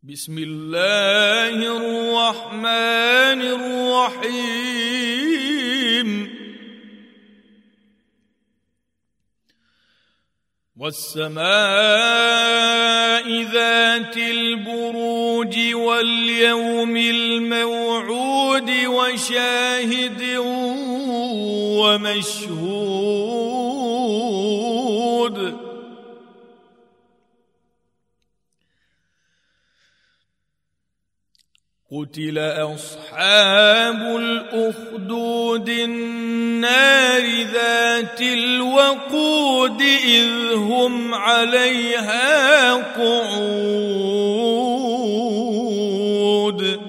بسم الله الرحمن الرحيم والسماء ذات البروج واليوم الموعود وشاهد ومشهود قتل أصحاب الأخدود النار ذات الوقود إذ هم عليها قعود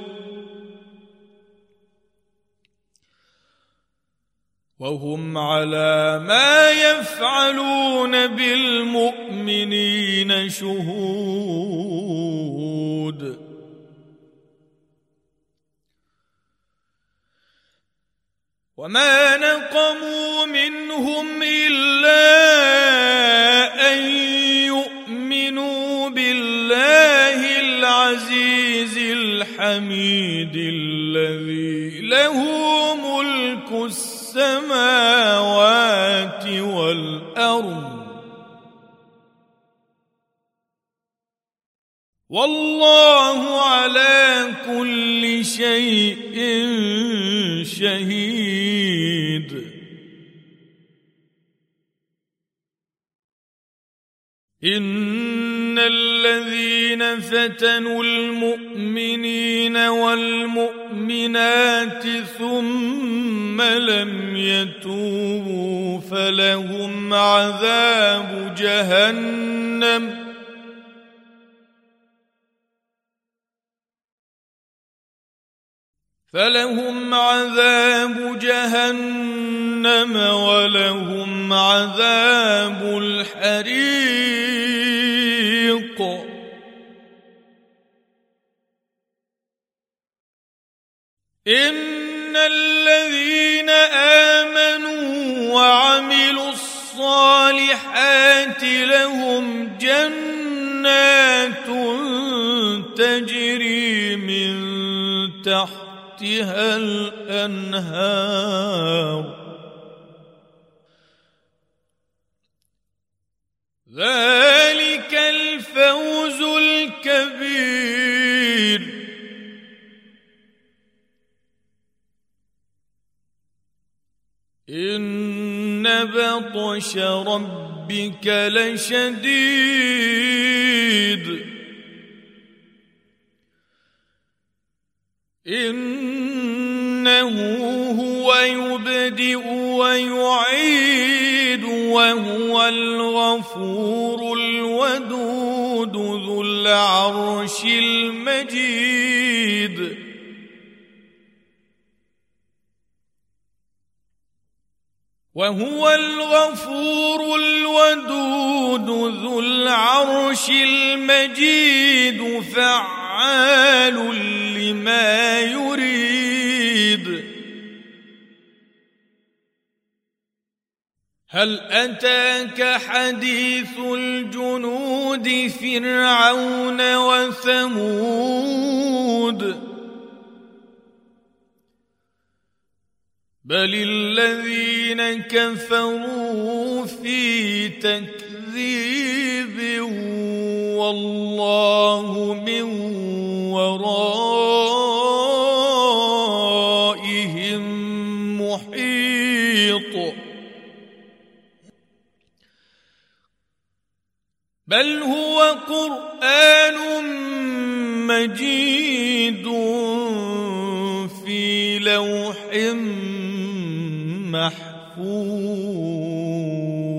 وهم على ما يفعلون بالمؤمنين شهود وما نقموا منهم إلا أن يؤمنوا بالله العزيز الحميد الذي له ملك السماوات والأرض والله على كل شيء شهيد إن الذين فتنوا المؤمنين والمؤمنات ثم لم يتوبوا فلهم عذاب جهنم ولهم عذاب الحريق إن الذين آمنوا وعملوا الصالحات لهم جنات تجري من تحتها الأنهار ذلك الفوز الكبير إن بطش ربك لشديد إنه هو يبدئ ويعيد وهو الغفور الودود ذو العرش المجيد وهو الغفور الودود ذو العرش المجيد فعال لما يريد هل أتاك حديث الجنود فرعون وثمود بل الذين كفروا في تكذيب والله من ورائهم محيط بل هو قرآن مجيد في لوح محفوظ